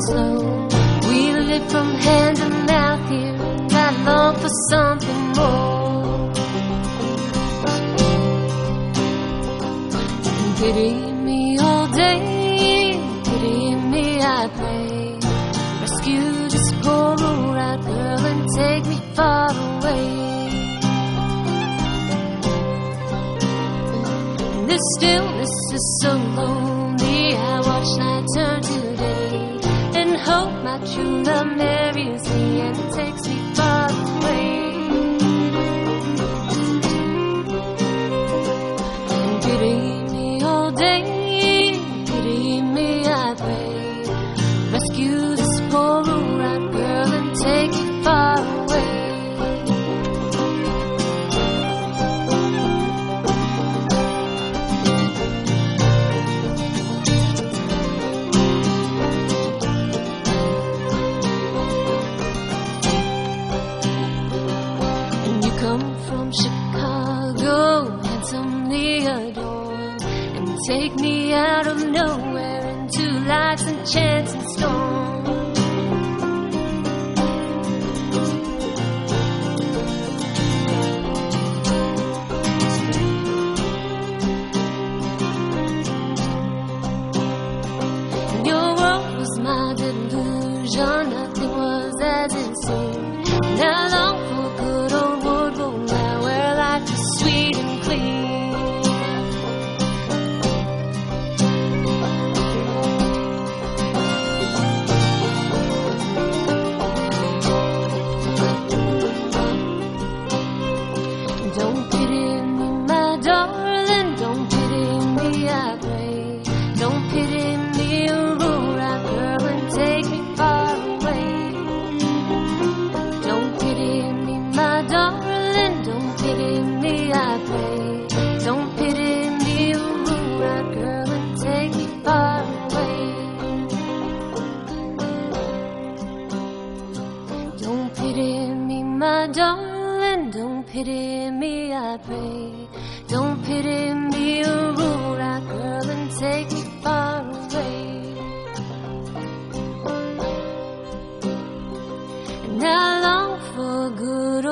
slow. We live from hand to mouth here, and I long for something more. Pity me all day, pity me I pray. Rescue this poor old right girl and take me far away. This stillness is so lonely, I watch night turn to day, and hope my true love marries me and takes me far away. And pity me all day, pity me I pray. Rescue this poor old right girl and take me far away. Come from Chicago, handsomely adored, and take me out of nowhere into life's enchanting storm. Your world was my delusion, nothing was as it seemed. And I long for good old Woodville now, where life is sweet and clean. Don't pity me, my darling, don't pity me, I pray. Don't pity me, a rude right girl, and take me far away. Don't pity me, my darling, don't pity me, I pray. Don't pity me, a rude right girl, and take me far away. Don't pity me, my darling, don't pity me, I pray. Don't pity me, a rude right girl, and take me far away. And I long for good